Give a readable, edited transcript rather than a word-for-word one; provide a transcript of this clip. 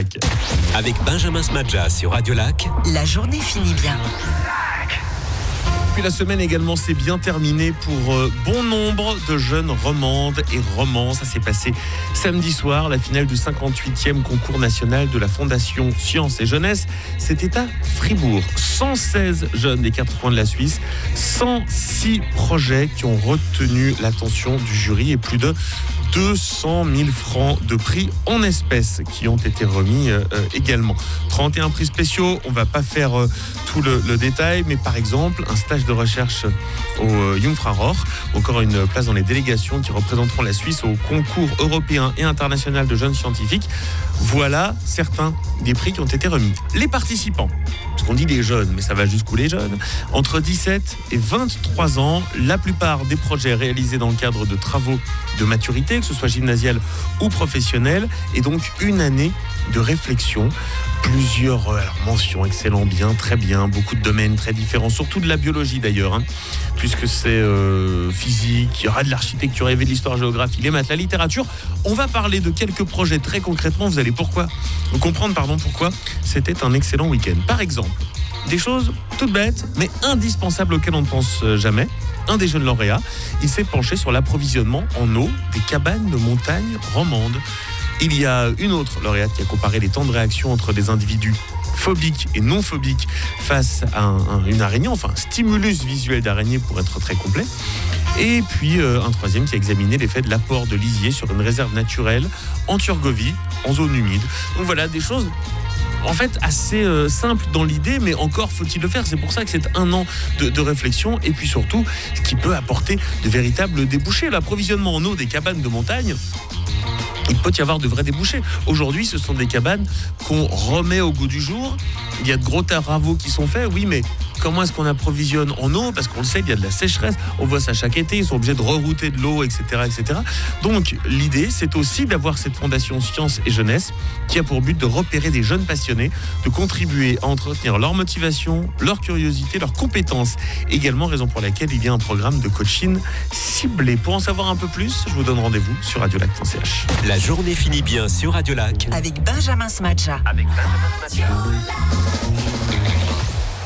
Avec Benjamin Smadja sur Radio Lac. La journée finit bien. Puis la semaine également s'est bien terminée pour bon nombre de jeunes romandes et romans. Ça s'est passé samedi soir, la finale du 58e concours national de la Fondation Sciences et Jeunesse. C'était à Fribourg. 116 jeunes des quatre coins de la Suisse, 106 projets qui ont retenu l'attention du jury et plus de 200 000 francs de prix en espèces qui ont été remis également. 31 prix spéciaux, on ne va pas faire tout le détail, mais par exemple, un stage de recherche au Jungfraujoch, encore une place dans les délégations qui représenteront la Suisse au concours européen et international de jeunes scientifiques. Voilà certains des prix qui ont été remis. Les participants, parce qu'on dit les jeunes, mais ça va jusqu'où les jeunes, entre 17 et 23 ans, la plupart des projets réalisés dans le cadre de travaux de maturité, que ce soit gymnasial ou professionnel, et donc une année de réflexion. Plusieurs mentions, excellent, bien, très bien, beaucoup de domaines très différents, surtout de la biologie d'ailleurs, puisque c'est physique, il y aura de l'architecture, il y avait de l'histoire-géographie, les maths, la littérature. On va parler de quelques projets très concrètement, vous allez comprendre pourquoi c'était un excellent week-end. Par exemple, des choses toutes bêtes, mais indispensables auxquelles on ne pense jamais. Un des jeunes lauréats, il s'est penché sur l'approvisionnement en eau des cabanes de montagne romandes. Il y a une autre lauréate qui a comparé les temps de réaction entre des individus phobiques et non phobiques face à une araignée, enfin un stimulus visuel d'araignée pour être très complet. Et puis un troisième qui a examiné l'effet de l'apport de lisier sur une réserve naturelle en Turgovie, en zone humide. Donc voilà, des choses en fait assez simple dans l'idée, mais encore faut-il le faire. C'est pour ça que c'est un an de réflexion, et puis surtout ce qui peut apporter de véritables débouchés. L'approvisionnement en eau des cabanes de montagne, il peut y avoir de vrais débouchés. Aujourd'hui, ce sont des cabanes qu'on remet au goût du jour. Il y a de gros travaux qui sont faits, oui, mais comment est-ce qu'on approvisionne en eau ? Parce qu'on le sait, il y a de la sécheresse. On voit ça chaque été, ils sont obligés de rerouter de l'eau, etc., etc. Donc, l'idée, c'est aussi d'avoir cette fondation Sciences et Jeunesse qui a pour but de repérer des jeunes passionnés, de contribuer à entretenir leur motivation, leur curiosité, leurs compétences. Également, raison pour laquelle il y a un programme de coaching ciblé. Pour en savoir un peu plus, je vous donne rendez-vous sur radiolac.ch. La journée finit bien sur Radio Lac. Avec Benjamin Smadja.